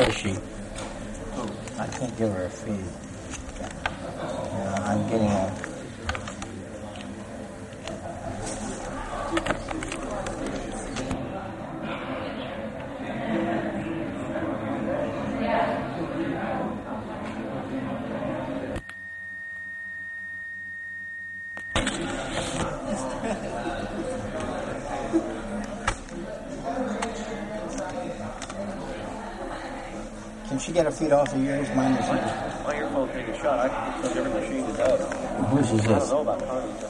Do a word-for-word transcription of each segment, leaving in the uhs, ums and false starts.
Where is she? I can't give her a feed. Yeah, I'm getting a... Can she get a feed off of yours? Mine is... Well, your phone take a shot. I can put every machine is out. Whose is this? I don't know about Connie's.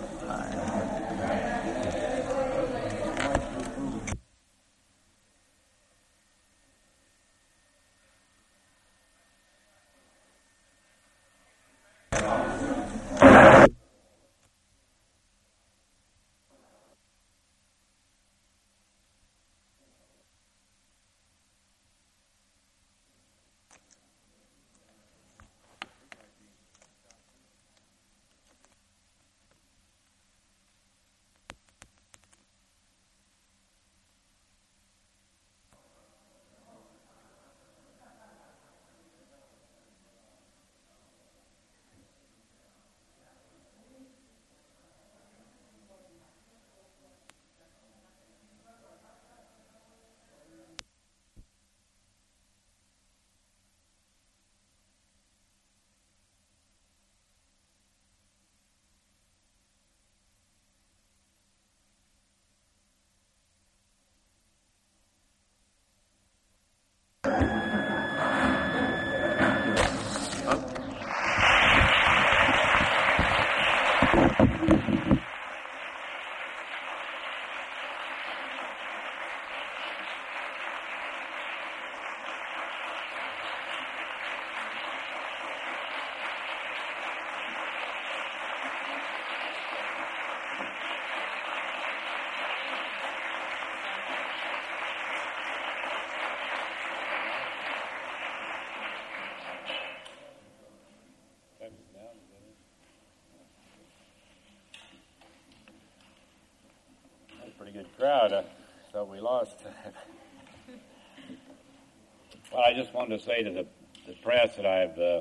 Pretty good crowd. I thought we lost. Well, I just wanted to say to the, the press that I've uh,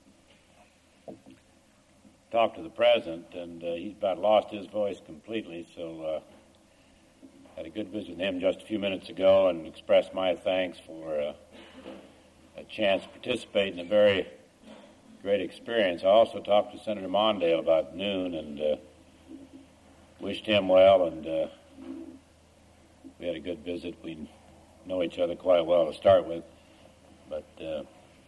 talked to the president, and uh, he's about lost his voice completely, so uh, had a good visit with him just a few minutes ago and expressed my thanks for uh, a chance to participate in a very great experience. I also talked to Senator Mondale about noon and uh, wished him well, and uh, we had a good visit. We know each other quite well to start with, but uh,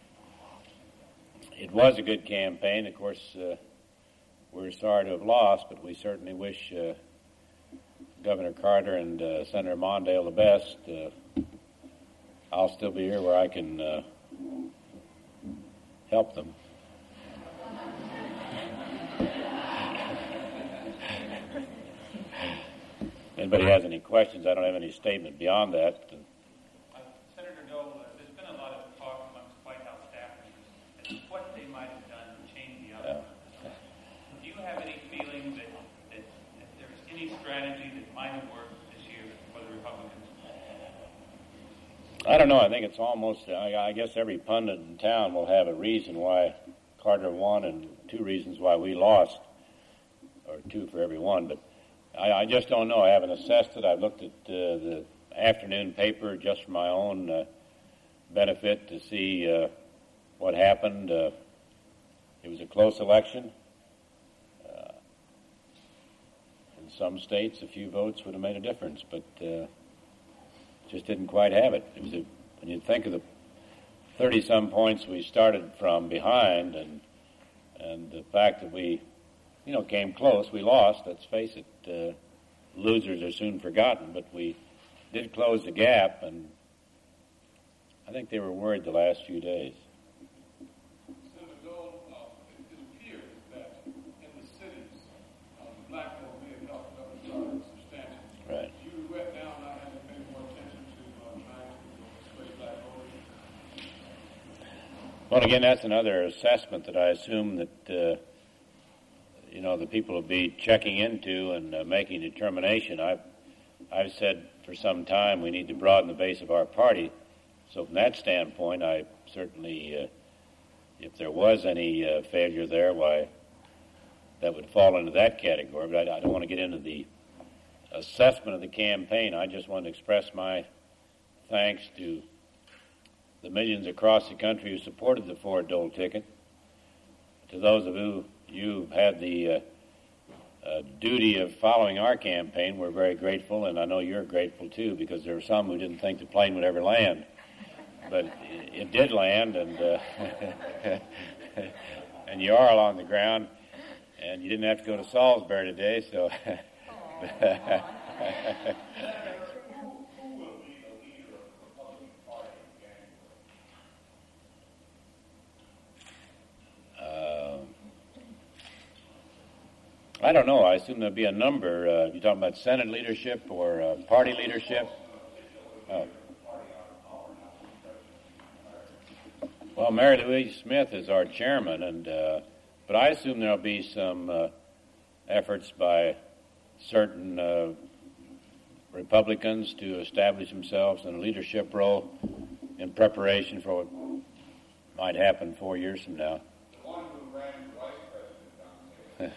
it was a good campaign. Of course, uh, we're sorry to have lost, but we certainly wish uh, Governor Carter and uh, Senator Mondale the best. Uh, I'll still be here where I can uh, help them. Anybody has any questions? I don't have any statement beyond that. Uh, Senator Dole, uh, there's been a lot of talk amongst White House staffers as to what they might have done to change the outcome. Uh, Do you have any feeling that, that, that there's any strategy that might have worked this year for the Republicans? I don't know. I think it's almost, I, I guess every pundit in town will have a reason why Carter won and two reasons why we lost, or two for every one, but I, I just don't know. I haven't assessed it. I've looked at uh, the afternoon paper just for my own uh, benefit to see uh, what happened. Uh, it was a close election. Uh, in some states, a few votes would have made a difference, but uh, just didn't quite have it. It was a, when you think of the thirty-some points we started from behind, and and the fact that we, you know, came close. We lost, let's face it. Uh, losers are soon forgotten, but we did close the gap, and I think they were worried the last few days. Senator Dole, uh, it, it appears that in the cities, uh, the black vote may have helped Governor Carter substantially. Right. Do you regret now not having paid more attention to uh, trying to persuade black voters? Well, again, that's another assessment that I assume that uh, you know, the people will be checking into and uh, making a determination. I've, I've said for some time we need to broaden the base of our party So from that standpoint, I certainly, uh, if there was any uh, failure there, why, that would fall into that category. But I, I don't want to get into the assessment of the campaign. I just want to express my thanks to the millions across the country who supported the Ford Dole ticket. To those of you who had the uh, uh, duty of following our campaign, we're very grateful, and I know you're grateful too, because there were some who didn't think the plane would ever land. But it, it did land, and uh, and you are on the ground, and you didn't have to go to Salisbury today, so. I don't know. I assume there'll be a number. Uh, you're talking about Senate leadership or uh, party leadership? Oh. Well, Mary Louise Smith is our chairman, and uh, but I assume there'll be some uh, efforts by certain uh, Republicans to establish themselves in a leadership role in preparation for what might happen four years from now. The one who ran for vice president.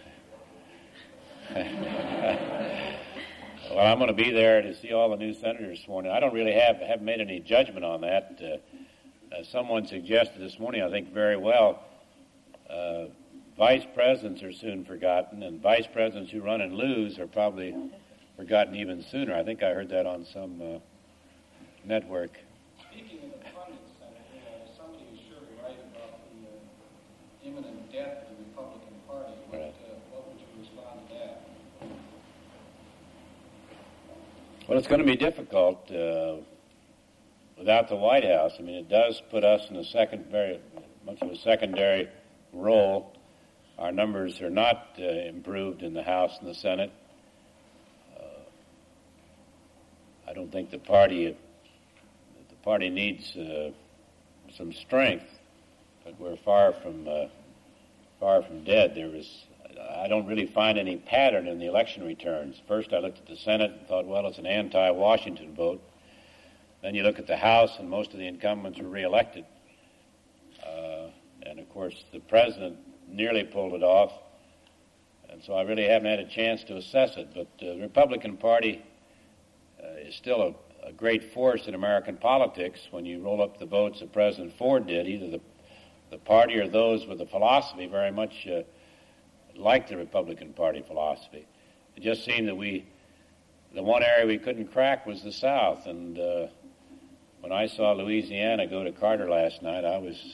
Well, I'm going to be there to see all the new senators this morning. I don't really have haven't made any judgment on that. Uh, uh, someone suggested this morning, I think very well, uh, vice presidents are soon forgotten, and vice presidents who run and lose are probably forgotten even sooner. I think I heard that on some uh, network. Speaking of the funding, Senator, uh, somebody is surely right about the uh, imminent death of the Republican Party. What, Right. uh, what would you respond to that? Well, it's going to be difficult uh, without the White House. I mean, it does put us in a second, very much of a secondary role. Our numbers are not uh, improved in the House and the Senate. Uh, I don't think the party the party needs uh, some strength, but we're far from uh, far from dead. There was. I don't really find any pattern in the election returns. First, I looked at the Senate and thought, well, it's an anti-Washington vote. Then you look at the House, and most of the incumbents were reelected. Uh, and, of course, the president nearly pulled it off. And so I really haven't had a chance to assess it. But uh, the Republican Party uh, is still a, a great force in American politics. When you roll up the votes that President Ford did, either the, the party or those with the philosophy very much uh, like the Republican Party philosophy. It just seemed that we, the one area we couldn't crack was the South. And uh, when I saw Louisiana go to Carter last night, I was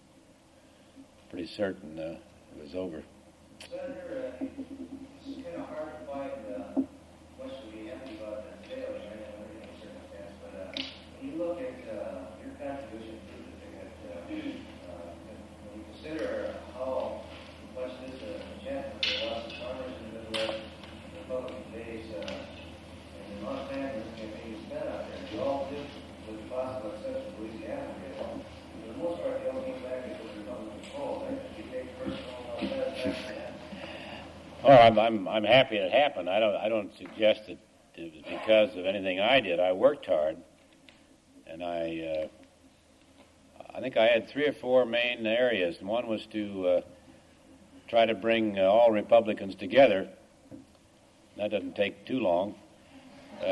pretty certain uh, it was over. Senator, uh, it's kind of hard to find uh, much to be happy about that failure under any circumstance, but uh, when you look at uh, your contribution to the ticket, uh, uh, when you consider how much this uh, enchantment for lots of farmers in the Midwest, the Republican base, uh, and the amount of time this campaign you spent out there, you all did, with the possible exception of Louisiana, really. For the most part, they all came back into Republican control. Right? Did you take personal satisfaction in that? Well, I'm, I'm I'm happy it happened. I don't I don't suggest that it was because of anything I did. I worked hard, and I uh, I think I had three or four main areas. And one was to uh, try to bring uh, all Republicans together. That doesn't take too long. Uh,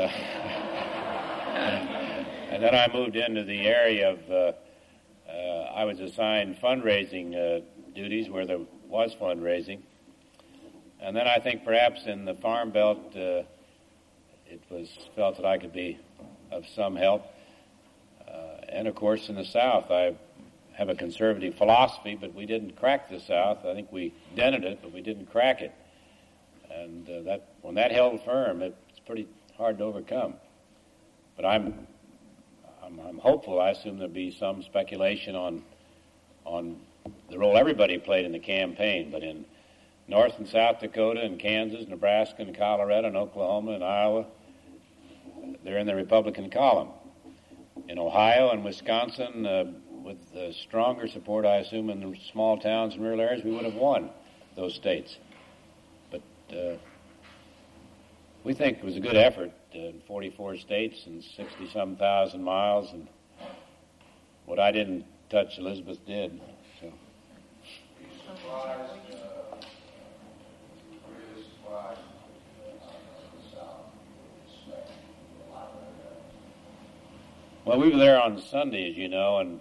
and then I moved into the area of uh, uh, I was assigned fundraising uh, duties where there was fundraising. And then I think perhaps in the Farm Belt, uh, it was felt that I could be of some help. Uh, and, of course, in the South, I have a conservative philosophy, but we didn't crack the South. I think we dented it, but we didn't crack it. And uh, that when that held firm, it's pretty hard to overcome. But I'm, I'm, I'm hopeful. I assume there'll be some speculation on on the role everybody played in the campaign, but in North and South Dakota and Kansas, Nebraska and Colorado and Oklahoma and Iowa, they're in the Republican column. In Ohio and Wisconsin, uh, with uh, stronger support, I assume, in the small towns and rural areas, we would have won those states. But uh, we think it was a good effort uh, in forty-four states and sixty-some thousand miles, and what I didn't touch, Elizabeth did. So. Were you surprised, uh, really surprised uh, the South with respect to a lot of that? Well, we were there on Sunday, as you know, and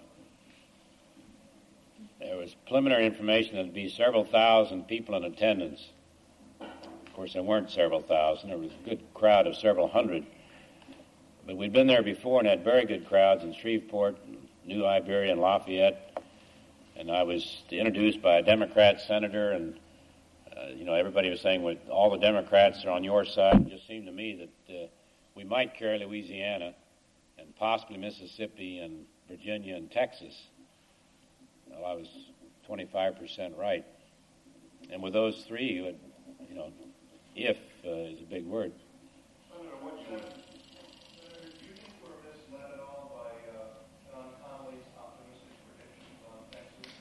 there was preliminary information that there'd be several thousand people in attendance. Of course, there weren't several thousand. There was a good crowd of several hundred. But we'd been there before and had very good crowds in Shreveport, New Iberia, and Lafayette. And I was introduced by a Democrat senator, and, uh, you know, everybody was saying, well, all the Democrats are on your side. It just seemed to me that uh, we might carry Louisiana and possibly Mississippi and Virginia and Texas. Well, I was twenty-five percent right. And with those three, you, would, you know, if uh, is a big word. Senator, what you, Senator, do you think we're misled at all by uh, John Connolly's optimistic predictions on Texas?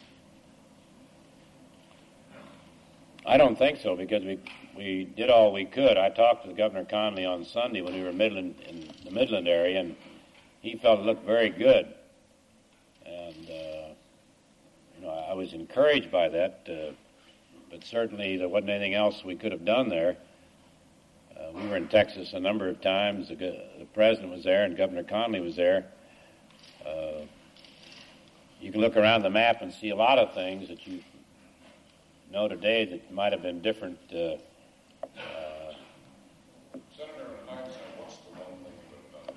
I don't think so, because we we did all we could. I talked to Governor Connolly on Sunday when we were Midland, in the Midland area, and he felt it looked very good. And, uh, you know, I was encouraged by that, uh, but certainly there wasn't anything else we could have done there. Uh, we were in Texas a number of times. The, the president was there and Governor Connolly was there. Uh, you can look around the map and see a lot of things that you know today that might have been different. Uh, uh, Senator, in hindsight, what's the one thing you would have done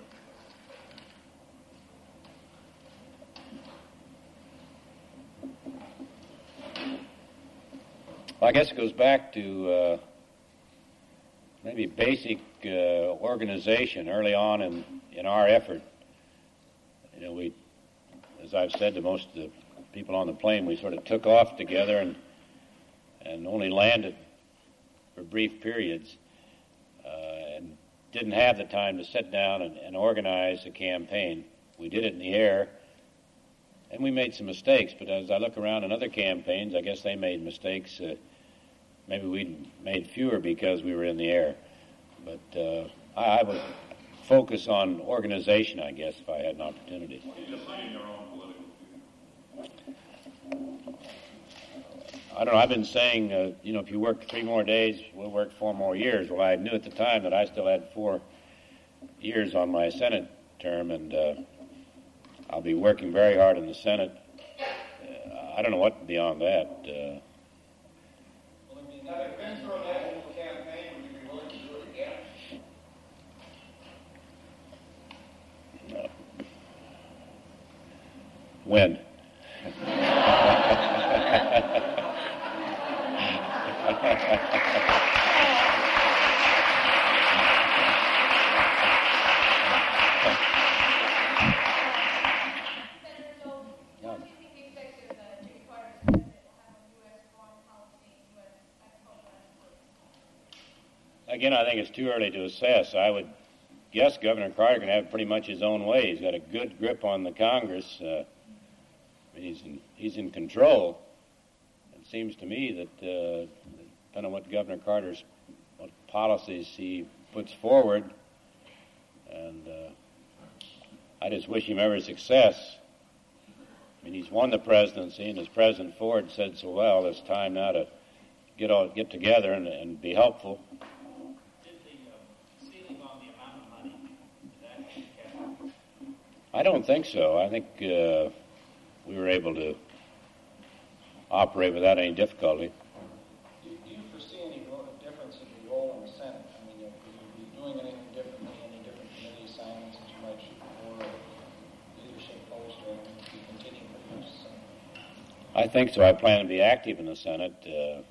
differently? Well, I guess it goes back to uh, maybe basic uh, organization early on in, in our effort. You know, we, as I've said to most of the people on the plane, we sort of took off together and and only landed for brief periods uh, and didn't have the time to sit down and, and organize a campaign. We did it in the air, and we made some mistakes, but as I look around in other campaigns, I guess they made mistakes. Uh, maybe we made fewer because we were in the air. But uh, I, I would focus on organization, I guess, if I had an opportunity. You just saying your own political view. I don't know, I've been saying, uh, you know, if you work three more days, we'll work four more years. Well, I knew at the time that I still had four years on my Senate term, and uh, I'll be working very hard in the Senate. Uh, I don't know what beyond that. Uh, Well, I mean, having been through a national campaign, would you be willing to do it again? when? Again, I think it's too early to assess. I would guess Governor Carter can have pretty much his own way. He's got a good grip on the Congress. Uh, he's in, he's in control. It seems to me that, uh, depending on what Governor Carter's what policies he puts forward, and uh, I just wish him every success. I mean, he's won the presidency, and as President Ford said so well, it's time now to get all get together and, and be helpful. I don't think so. I think uh, we were able to operate without any difficulty. Do you, do you foresee any ro- difference in the role in the Senate? I mean, are you doing anything differently, any different committee assignments that you might shoot for, or leadership post, or anything if you continue to use the Senate? I think so. I plan to be active in the Senate. Uh,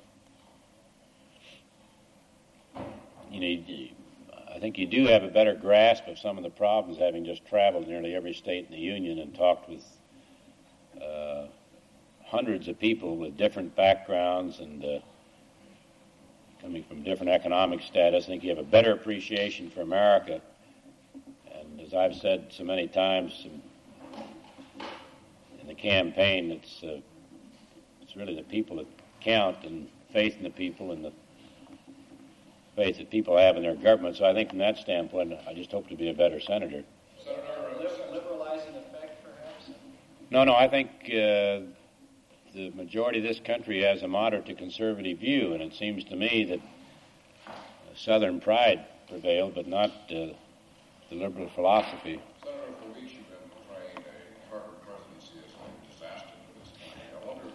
you know, you, I think you do have a better grasp of some of the problems, having just traveled nearly every state in the Union and talked with uh, hundreds of people with different backgrounds and uh, coming from different economic status. I think you have a better appreciation for America. And as I've said so many times in, in the campaign, it's uh, it's really the people that count, and faith in the people and the faith that people have in their government. So I think from that standpoint, I just hope to be a better senator. Senator, liberalizing effect, perhaps? No, no, I think uh, the majority of this country has a moderate to conservative view, and it seems to me that Southern pride prevailed, but not uh, the liberal philosophy. Senator, for weeks you've been portraying a Carter presidency as a disaster for this country. I wonder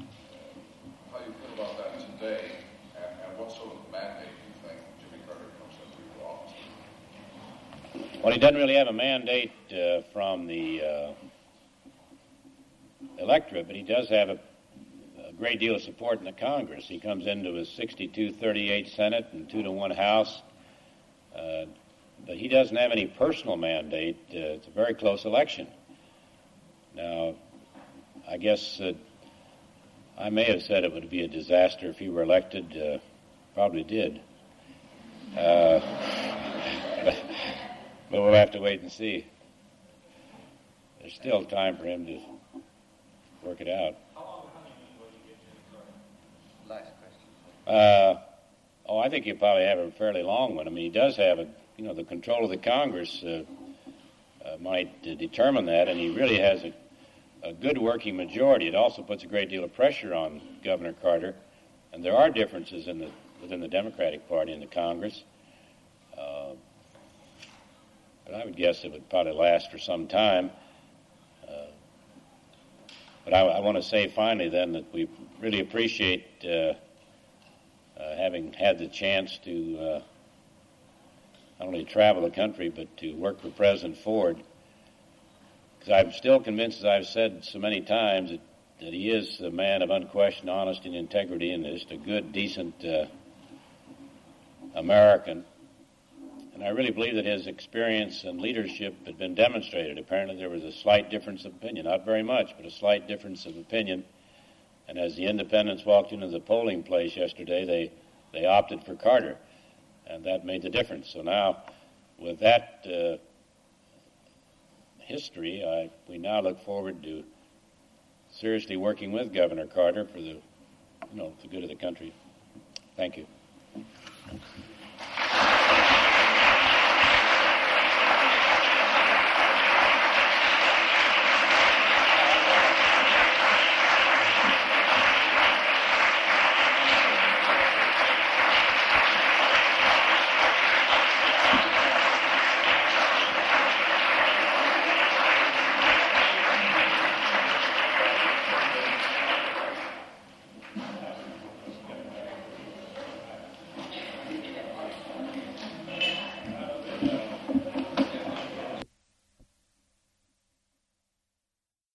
uh, how you feel about that today, and, and what sort of mandate you think Jimmy Carter comes into office. Well, he doesn't really have a mandate uh, from the uh, electorate, but he does have a, a great deal of support in the Congress. He comes into his sixty-two thirty-eight Senate and two to one House, uh, but he doesn't have any personal mandate. Uh, it's a very close election. Now, I guess uh, I may have said it would be a disaster if he were elected. Uh, probably did. Uh, but, but we'll have to wait and see. There's still time for him to work it out. How long of a honeymoon will you get to Last question. Uh, oh, I think he'll probably have a fairly long one. I mean, he does have a, you know, the control of the Congress uh, uh, might uh, determine that, and he really has a, a good working majority. It also puts a great deal of pressure on Governor Carter, and there are differences in the within the Democratic Party in the Congress. Uh, but I would guess it would probably last for some time. Uh, But I, I want to say finally then that we really appreciate uh, uh, having had the chance to uh, not only travel the country but to work for President Ford, because I'm still convinced, as I've said so many times, that, that he is a man of unquestioned honesty and integrity and just a good, decent uh, American. And I really believe that his experience and leadership had been demonstrated. Apparently there was a slight difference of opinion, not very much, but a slight difference of opinion. And as the independents walked into the polling place yesterday, they, they opted for Carter, and that made the difference. So now, with that uh, history, I, we now look forward to seriously working with Governor Carter for the, you know, the good of the country. Thank you.